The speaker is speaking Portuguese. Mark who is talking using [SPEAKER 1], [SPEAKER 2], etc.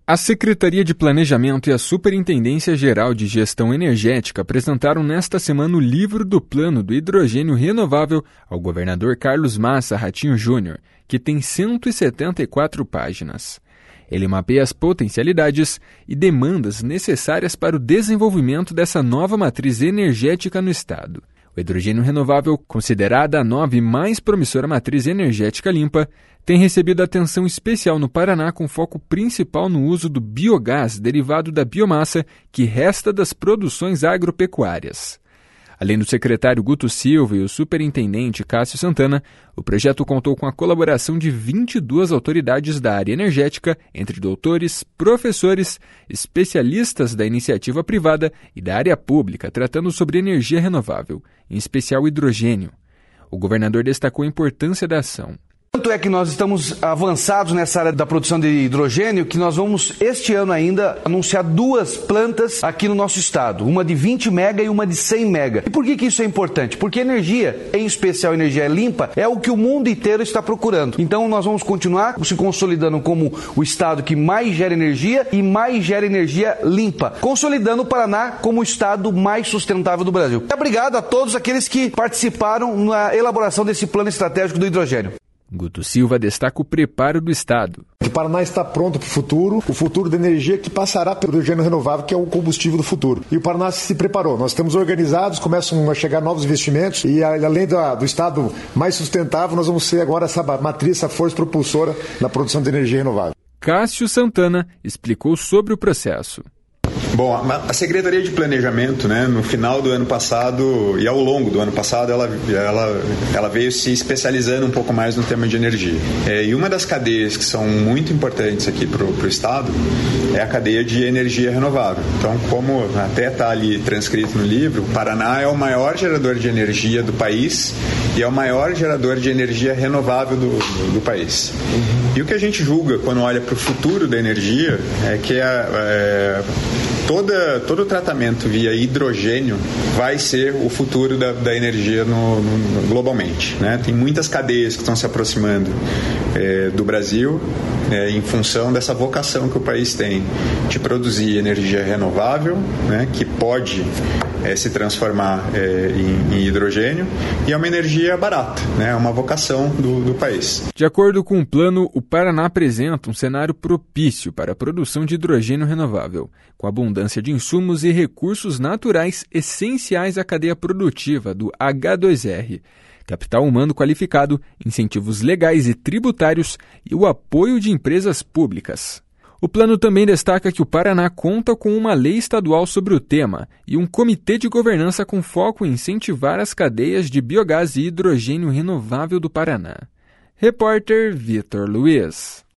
[SPEAKER 1] A Secretaria de Planejamento e a Superintendência Geral de Gestão Energética apresentaram nesta semana o livro do Plano do Hidrogênio Renovável ao governador Carlos Massa Ratinho Júnior, que tem 174 páginas. Ele mapeia as potencialidades e demandas necessárias para o desenvolvimento dessa nova matriz energética no estado. O hidrogênio renovável, considerada a nova e mais promissora matriz energética limpa, tem recebido atenção especial no Paraná, com foco principal no uso do biogás derivado da biomassa que resta das produções agropecuárias. Além do secretário Guto Silva e o superintendente Cássio Santana, o projeto contou com a colaboração de 22 autoridades da área energética, entre doutores, professores, especialistas da iniciativa privada e da área pública, tratando sobre energia renovável, em especial o hidrogênio. O governador destacou a importância da ação.
[SPEAKER 2] Tanto é que nós estamos avançados nessa área da produção de hidrogênio que nós vamos, este ano ainda, anunciar 2 plantas aqui no nosso estado. Uma de 20 mega e uma de 100 mega. E por que isso é importante? Porque energia, em especial energia limpa, é o que o mundo inteiro está procurando. Então nós vamos continuar se consolidando como o estado que mais gera energia e mais gera energia limpa. Consolidando o Paraná como o estado mais sustentável do Brasil. Obrigado a todos aqueles que participaram na elaboração desse plano estratégico do hidrogênio.
[SPEAKER 1] Guto Silva destaca o preparo do estado.
[SPEAKER 3] O Paraná está pronto para o futuro da energia que passará pelo hidrogênio renovável, que é o combustível do futuro. E o Paraná se preparou. Nós estamos organizados, começam a chegar novos investimentos e além do estado mais sustentável, nós vamos ser agora essa matriz, essa força propulsora na produção de energia renovável.
[SPEAKER 1] Cássio Santana explicou sobre o processo.
[SPEAKER 4] Bom, a Secretaria de Planejamento, no final do ano passado e ao longo do ano passado, ela veio se especializando um pouco mais no tema de energia. E uma das cadeias que são muito importantes aqui para o Estado é a cadeia de energia renovável. Então, como até está ali transcrito no livro, o Paraná é o maior gerador de energia do país e é o maior gerador de energia renovável do país. E o que a gente julga quando olha para o futuro da energia é que todo o tratamento via hidrogênio vai ser o futuro da energia globalmente. Tem muitas cadeias que estão se aproximando do Brasil em função dessa vocação que o país tem de produzir energia renovável, que pode se transformar em hidrogênio, e é uma energia barata, é uma vocação do país.
[SPEAKER 1] De acordo com o plano, o Paraná apresenta um cenário propício para a produção de hidrogênio renovável, com abundância de insumos e recursos naturais essenciais à cadeia produtiva do H2R, capital humano qualificado, incentivos legais e tributários e o apoio de empresas públicas. O plano também destaca que o Paraná conta com uma lei estadual sobre o tema e um comitê de governança com foco em incentivar as cadeias de biogás e hidrogênio renovável do Paraná. Repórter Vitor Luiz.